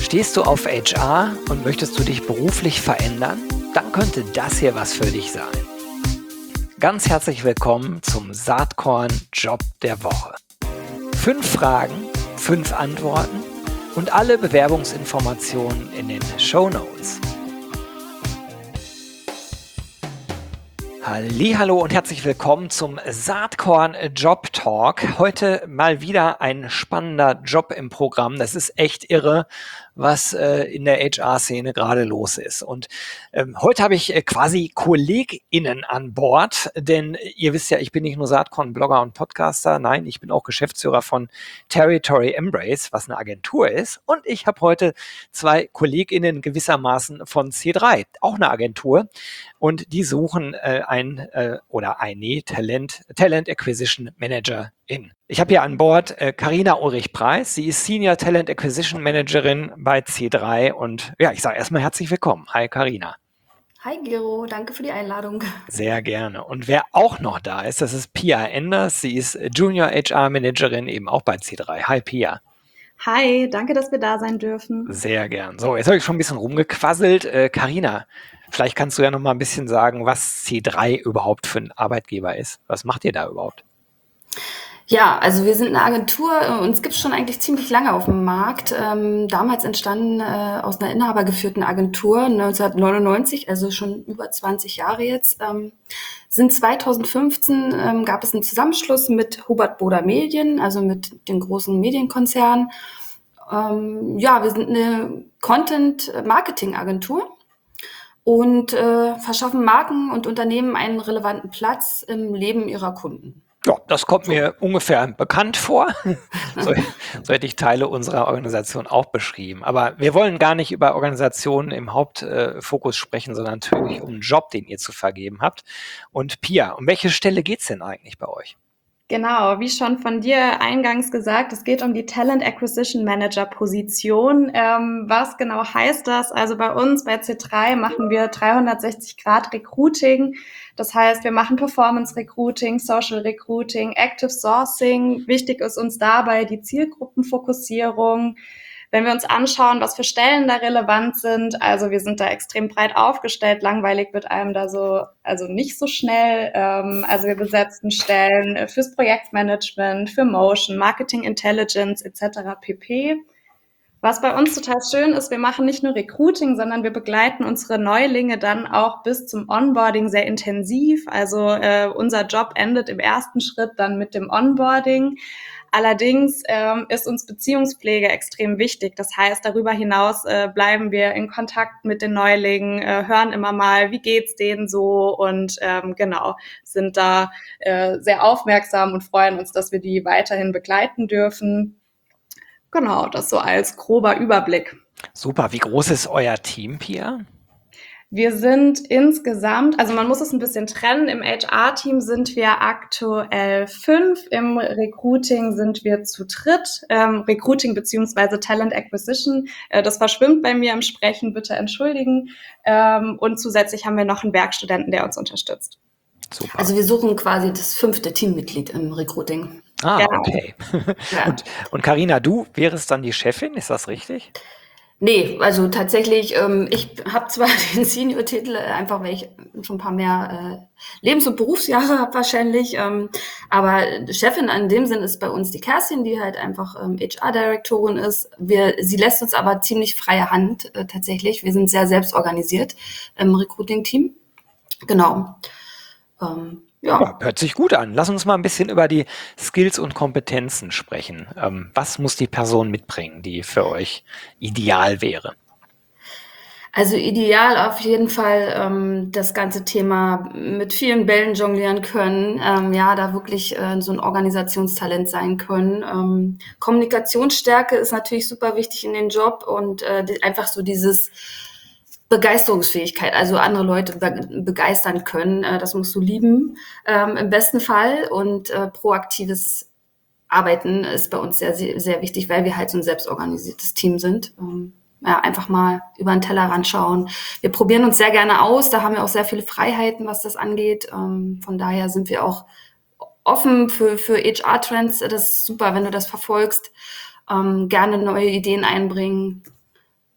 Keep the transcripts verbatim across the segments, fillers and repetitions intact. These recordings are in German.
Stehst du auf H R und möchtest du dich beruflich verändern? Dann könnte das hier was für dich sein. Ganz herzlich willkommen zum Saatkorn Job der Woche. Fünf Fragen, fünf Antworten und alle Bewerbungsinformationen in den Shownotes. Hallihallo und herzlich willkommen zum Saatkorn Job Talk. Heute mal wieder ein spannender Job im Programm. Das ist echt irre, was äh, in der H R-Szene gerade los ist. Und ähm, heute habe ich äh, quasi KollegInnen an Bord, denn ihr wisst ja, ich bin nicht nur Saatkorn-Blogger und Podcaster, nein, ich bin auch Geschäftsführer von Territory Embrace, was eine Agentur ist. Und ich habe heute zwei KollegInnen gewissermaßen von C drei, auch eine Agentur. Und die suchen äh, ein äh, oder eine Talent, Talent Acquisition Managerin. Ich habe hier an Bord Carina äh, Ulrich-Preis. Sie ist Senior Talent Acquisition Managerin bei C drei. Und ja, ich sage erstmal herzlich willkommen. Hi Carina. Hi Gero, danke für die Einladung. Sehr gerne. Und wer auch noch da ist, das ist Pia Enders. Sie ist Junior H R Managerin eben auch bei C drei. Hi Pia. Hi, danke, dass wir da sein dürfen. Sehr gern. So, jetzt habe ich schon ein bisschen rumgequasselt. Äh, Carina, vielleicht kannst du ja noch mal ein bisschen sagen, was C drei überhaupt für ein Arbeitgeber ist. Was macht ihr da überhaupt? Ja, also wir sind eine Agentur, uns gibt es schon eigentlich ziemlich lange auf dem Markt. Ähm, damals entstanden äh, aus einer inhabergeführten Agentur neunzehnhundertneunundneunzig, also schon über zwanzig Jahre jetzt. Ähm, sind zweitausendfünfzehn ähm, gab es einen Zusammenschluss mit Hubert Boda Medien, also mit dem großen Medienkonzern. Ähm, ja, wir sind eine Content-Marketing-Agentur und äh, verschaffen Marken und Unternehmen einen relevanten Platz im Leben ihrer Kunden. Ja, das kommt mir ungefähr bekannt vor. so, so hätte ich Teile unserer Organisation auch beschrieben. Aber wir wollen gar nicht über Organisationen im Hauptfokus äh, sprechen, sondern natürlich um einen Job, den ihr zu vergeben habt. Und Pia, um welche Stelle geht's denn eigentlich bei euch? Genau, wie schon von dir eingangs gesagt, es geht um die Talent Acquisition Manager Position. Ähm, was genau heißt das? Also bei uns bei C drei machen wir dreihundertsechzig Grad Recruiting. Das heißt, wir machen Performance Recruiting, Social Recruiting, Active Sourcing. Wichtig ist uns dabei die Zielgruppenfokussierung. Wenn wir uns anschauen, was für Stellen da relevant sind, also wir sind da extrem breit aufgestellt, langweilig wird einem da so, also nicht so schnell. Ähm, also wir besetzen Stellen fürs Projektmanagement, für Motion, Marketing Intelligence et cetera pp. Was bei uns total schön ist, wir machen nicht nur Recruiting, sondern wir begleiten unsere Neulinge dann auch bis zum Onboarding sehr intensiv. Also äh, unser Job endet im ersten Schritt dann mit dem Onboarding. Allerdings ähm, ist uns Beziehungspflege extrem wichtig. Das heißt, darüber hinaus äh, bleiben wir in Kontakt mit den Neulingen, äh, hören immer mal, wie geht's denen so und ähm, genau, sind da äh, sehr aufmerksam und freuen uns, dass wir die weiterhin begleiten dürfen. Genau, das so als grober Überblick. Super. Wie groß ist euer Team, Pia? Wir sind insgesamt, also man muss es ein bisschen trennen, im H R-Team sind wir aktuell fünf, im Recruiting sind wir zu dritt, ähm, Recruiting beziehungsweise Talent Acquisition, äh, das verschwimmt bei mir im Sprechen, bitte entschuldigen, ähm, und zusätzlich haben wir noch einen Werkstudenten, der uns unterstützt. Super. Also wir suchen quasi das fünfte Teammitglied im Recruiting. Ah, genau. Okay. Ja. Und, und Carina, du wärst dann die Chefin, ist das richtig? Nee, also tatsächlich, ähm, ich habe zwar den Senior-Titel, einfach weil ich schon ein paar mehr äh, Lebens- und Berufsjahre habe wahrscheinlich, ähm, aber Chefin in dem Sinn ist bei uns die Kerstin, die halt einfach ähm, H R-Direktorin ist. Wir, sie lässt uns aber ziemlich freie Hand äh, tatsächlich. Wir sind sehr selbstorganisiert im Recruiting-Team. Genau. Ähm, Ja. ja, hört sich gut an. Lass uns mal ein bisschen über die Skills und Kompetenzen sprechen. Ähm, was muss die Person mitbringen, die für euch ideal wäre? Also ideal auf jeden Fall ähm, das ganze Thema mit vielen Bällen jonglieren können, ähm, ja, da wirklich äh, so ein Organisationstalent sein können. Ähm, Kommunikationsstärke ist natürlich super wichtig in den Job und äh, die, einfach so dieses Begeisterungsfähigkeit, also andere Leute be- begeistern können, äh, das musst du lieben, ähm, im besten Fall. Und äh, proaktives Arbeiten ist bei uns sehr, sehr, sehr wichtig, weil wir halt so ein selbstorganisiertes Team sind. Ähm, ja, einfach mal über den Tellerrand schauen. Wir probieren uns sehr gerne aus, da haben wir auch sehr viele Freiheiten, was das angeht. Ähm, von daher sind wir auch offen für, für H R-Trends. Das ist super, wenn du das verfolgst. Ähm, gerne neue Ideen einbringen.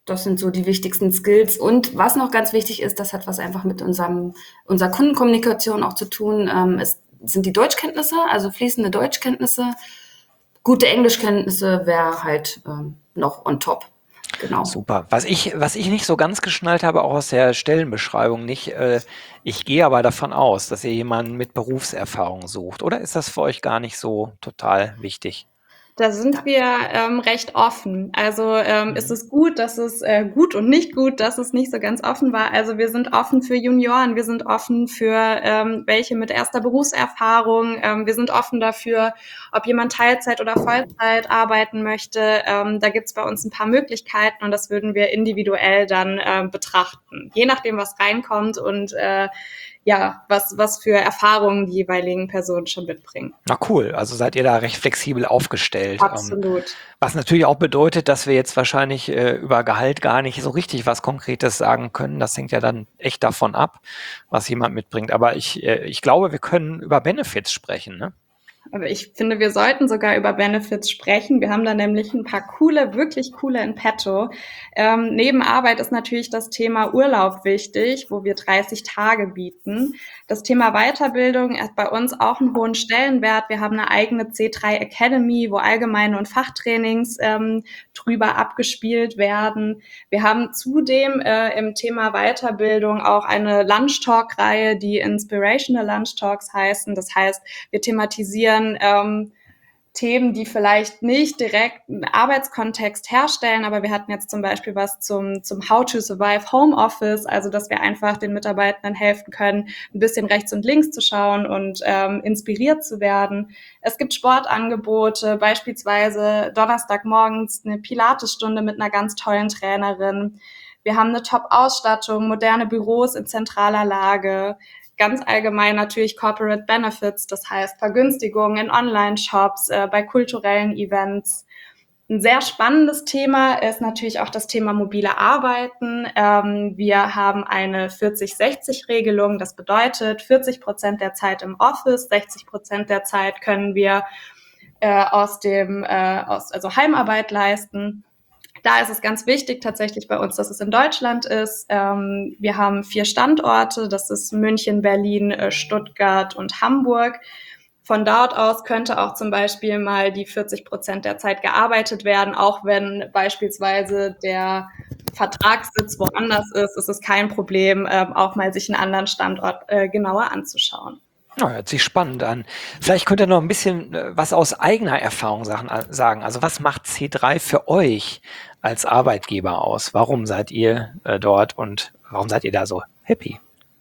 Das sind so die wichtigsten Skills. Und was noch ganz wichtig ist, das hat was einfach mit unserem, unserer Kundenkommunikation auch zu tun, ähm, ist, sind die Deutschkenntnisse, also fließende Deutschkenntnisse. Gute Englischkenntnisse wäre halt ähm, noch on top. Genau. Super. Was ich, was ich nicht so ganz geschnallt habe, auch aus der Stellenbeschreibung nicht, äh, ich gehe aber davon aus, dass ihr jemanden mit Berufserfahrung sucht. Oder ist das für euch gar nicht so total wichtig? Da sind wir ähm, recht offen. Also ähm, ist es gut, dass es äh, gut und nicht gut, dass es nicht so ganz offen war. Also wir sind offen für Junioren, wir sind offen für ähm, welche mit erster Berufserfahrung, ähm, wir sind offen dafür, ob jemand Teilzeit oder Vollzeit arbeiten möchte. Ähm, da gibt's bei uns ein paar Möglichkeiten und das würden wir individuell dann äh, betrachten, je nachdem, was reinkommt und äh, ja, was, was für Erfahrungen die jeweiligen Personen schon mitbringen. Na cool, also seid ihr da recht flexibel aufgestellt. Ähm, Absolut. was natürlich auch bedeutet, dass wir jetzt wahrscheinlich äh, über Gehalt gar nicht so richtig was Konkretes sagen können. Das hängt ja dann echt davon ab, was jemand mitbringt. Aber ich, äh, ich glaube, wir können über Benefits sprechen, ne? Aber ich finde, wir sollten sogar über Benefits sprechen. Wir haben da nämlich ein paar coole, wirklich coole in petto. Ähm, neben Arbeit ist natürlich das Thema Urlaub wichtig, wo wir dreißig Tage bieten. Das Thema Weiterbildung hat bei uns auch einen hohen Stellenwert. Wir haben eine eigene C drei Academy, wo allgemeine und Fachtrainings ähm, drüber abgespielt werden. Wir haben zudem äh, im Thema Weiterbildung auch eine Lunch Talk-Reihe, die Inspirational Lunch Talks heißen. Das heißt, wir thematisieren ähm, Themen, die vielleicht nicht direkt einen Arbeitskontext herstellen, aber wir hatten jetzt zum Beispiel was zum, zum How to Survive Homeoffice, also dass wir einfach den Mitarbeitenden helfen können, ein bisschen rechts und links zu schauen und ähm, inspiriert zu werden. Es gibt Sportangebote, beispielsweise Donnerstagmorgens eine Pilatesstunde mit einer ganz tollen Trainerin. Wir haben eine Top-Ausstattung, moderne Büros in zentraler Lage. Ganz allgemein natürlich Corporate Benefits, das heißt Vergünstigungen in Online-Shops, äh, bei kulturellen Events. Ein sehr spannendes Thema ist natürlich auch das Thema mobile Arbeiten. Ähm, wir haben eine vierzig sechzig Regelung. Das bedeutet, vierzig Prozent der Zeit im Office, sechzig Prozent der Zeit können wir äh, aus dem, äh, aus, also Heimarbeit leisten. Da ist es ganz wichtig tatsächlich bei uns, dass es in Deutschland ist. Ähm, wir haben vier Standorte, das ist München, Berlin, äh, Stuttgart und Hamburg. Von dort aus könnte auch zum Beispiel mal die vierzig Prozent der Zeit gearbeitet werden, auch wenn beispielsweise der Vertragssitz woanders ist, ist es kein Problem, ähm, auch mal sich einen anderen Standort äh, genauer anzuschauen. Ja, hört sich spannend an. Vielleicht könnt ihr noch ein bisschen äh, was aus eigener Erfahrung Sachen, äh, sagen. Also was macht C drei für euch als Arbeitgeber aus? Warum seid ihr äh, dort und warum seid ihr da so happy?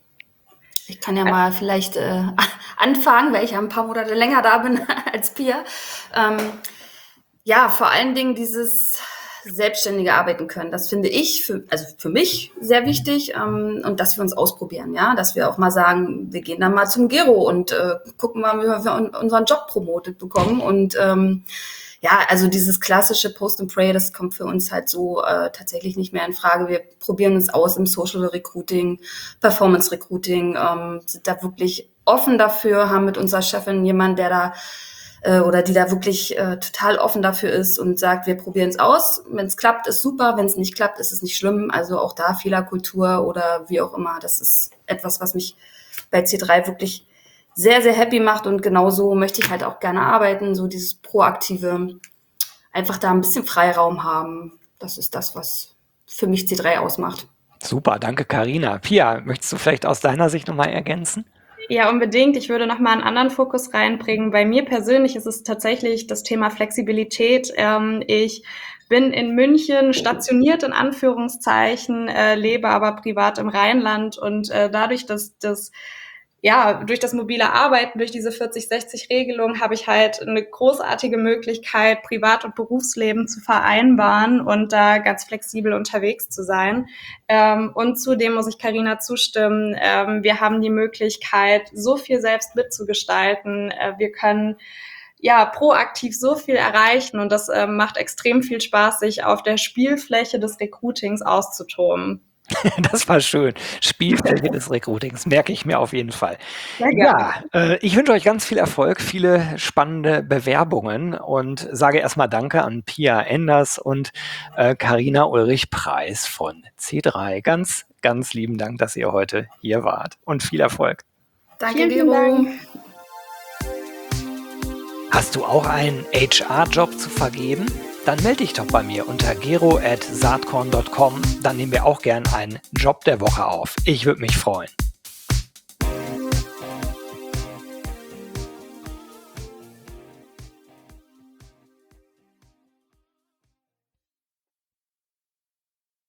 Ich kann ja mal vielleicht äh, anfangen, weil ich ja ein paar Monate länger da bin als Pia. Ähm, ja, vor allen Dingen dieses selbstständige Arbeiten können. Das finde ich, für, also für mich sehr wichtig, ähm, und dass wir uns ausprobieren, ja, dass wir auch mal sagen, wir gehen dann mal zum Gero und äh, gucken mal, wie wir unseren Job promotet bekommen und ähm, ja, also dieses klassische Post and Pray, das kommt für uns halt so äh, tatsächlich nicht mehr in Frage. Wir probieren uns aus im Social Recruiting, Performance Recruiting, ähm, sind da wirklich offen dafür, haben mit unserer Chefin jemanden, der da äh, oder die da wirklich äh, total offen dafür ist und sagt, wir probieren es aus. Wenn es klappt, ist super. Wenn es nicht klappt, ist es nicht schlimm. Also auch da Fehlerkultur oder wie auch immer. Das ist etwas, was mich bei C drei wirklich sehr, sehr happy macht und genauso möchte ich halt auch gerne arbeiten, so dieses Proaktive, einfach da ein bisschen Freiraum haben. Das ist das, was für mich C drei ausmacht. Super, danke Carina. Pia, möchtest du vielleicht aus deiner Sicht nochmal ergänzen? Ja, unbedingt. Ich würde nochmal einen anderen Fokus reinbringen. Bei mir persönlich ist es tatsächlich das Thema Flexibilität. Ähm, ich bin in München stationiert, in Anführungszeichen, äh, lebe aber privat im Rheinland und äh, dadurch, dass das ja, durch das mobile Arbeiten, durch diese vierzig sechzig Regelung habe ich halt eine großartige Möglichkeit, Privat- und Berufsleben zu vereinbaren und da ganz flexibel unterwegs zu sein. Ähm, und zudem muss ich Carina zustimmen, ähm, wir haben die Möglichkeit, so viel selbst mitzugestalten. Äh, wir können ja proaktiv so viel erreichen und das äh, macht extrem viel Spaß, sich auf der Spielfläche des Recruitings auszutoben. Das war schön. Spielfläche des Recruitings, merke ich mir auf jeden Fall. Sehr Ja, äh, ich wünsche euch ganz viel Erfolg, viele spannende Bewerbungen und sage erstmal Danke an Pia Enders und äh, Carina Ulrich-Preis von C drei. Ganz, ganz lieben Dank, dass ihr heute hier wart und viel Erfolg. Danke, Vielen, vielen Gero. Dank. Hast du auch einen H R-Job zu vergeben? Dann melde dich doch bei mir unter gero at saatkorn punkt com. Dann nehmen wir auch gern einen Job der Woche auf. Ich würde mich freuen.